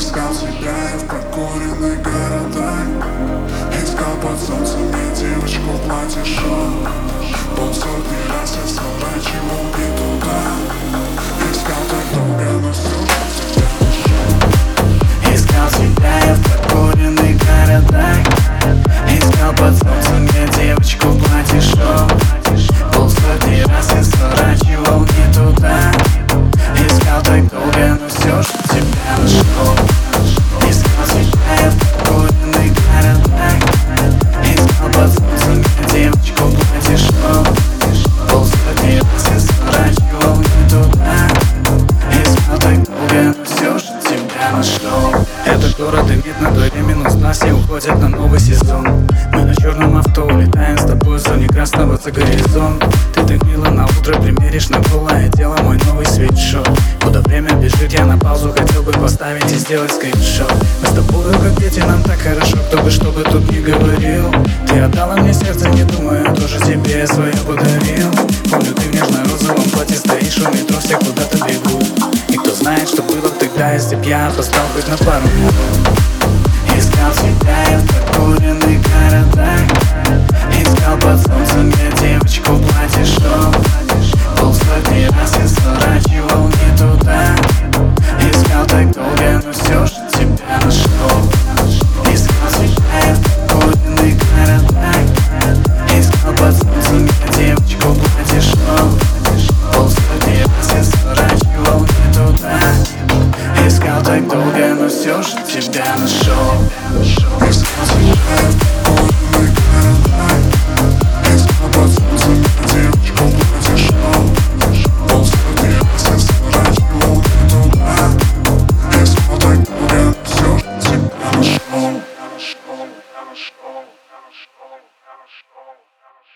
Искал тебя я в прокуренных городах, искал под солнцем я девочку в платье шел. Полсотни раз я сворачивал не туда, искал так долго, но все же тебя нашел. Искал тебя я в прокуренных городах, искал под солнцем я девочку в платье шел. Полсотни раз я сворачивал не туда, искал так долго, но все же тебя нашел. Искал тебя я в прокуренных городах, искал под солнцем я девочку в платье шел. Полсотни раз я сворачивал не туда, искал так долго, но все же тебя нашел. Этот город имеет на дворе -2, все уходят на новый сезон. Мы на черном авто улетаем с тобой в зоне красного за горизонт. Ты так мило на утро примеришь на голое тело мой новый свитшот. Куда время бежит, я на паузу хотел бы поставить и сделать скриншот. Мы с тобой как дети, нам так хорошо, кто бы что бы тут ни говорил. Ты отдала мне сердце, не думаю, я тоже тебе свое подарил. Помню, ты в нежно-розовом платье стоишь у метро, все куда-то бегут. И кто знает, что было бы тогда, если б я опоздал хоть на пару минут. Искал тебя я в прокуренных городах, искал под солнцем я девочку в платье шел. Полсотни раз я сворачивал не туда, искал так долго, но все же тебя нашел. Искал тебя я в прокуренных городах, искал под солнцем я девочку в платье шел. Полсотни раз я сворачивал не туда, искал так долго, но все же тебя нашел. Искал тебя я в прокуренных городах, искал под солнцем я девочку в платье шел. Полсотни раз я сворачивал не туда, искал так долго, но все же тебя нашел.